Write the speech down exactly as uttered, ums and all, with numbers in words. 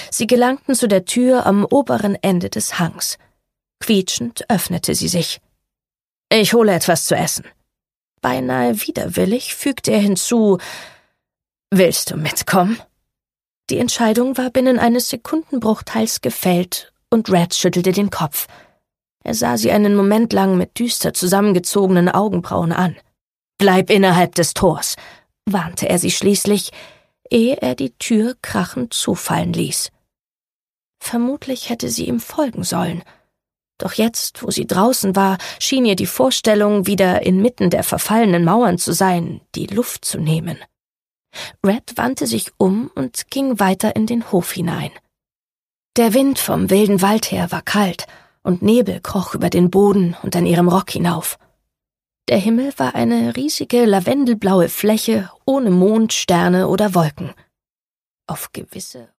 Sie gelangten zu der Tür am oberen Ende des Hangs. Quietschend öffnete sie sich. »Ich hole etwas zu essen.« Beinahe widerwillig fügte er hinzu, »Willst du mitkommen?« Die Entscheidung war binnen eines Sekundenbruchteils gefällt, und Red schüttelte den Kopf. Er sah sie einen Moment lang mit düster zusammengezogenen Augenbrauen an. »Bleib innerhalb des Tors«, warnte er sie schließlich, ehe er die Tür krachend zufallen ließ. Vermutlich hätte sie ihm folgen sollen. Doch jetzt, wo sie draußen war, schien ihr die Vorstellung, wieder inmitten der verfallenen Mauern zu sein, die Luft zu nehmen. Red wandte sich um und ging weiter in den Hof hinein. Der Wind vom wilden Wald her war kalt, und Nebel kroch über den Boden und an ihrem Rock hinauf. Der Himmel war eine riesige lavendelblaue Fläche ohne Mond, Sterne oder Wolken. Auf gewisse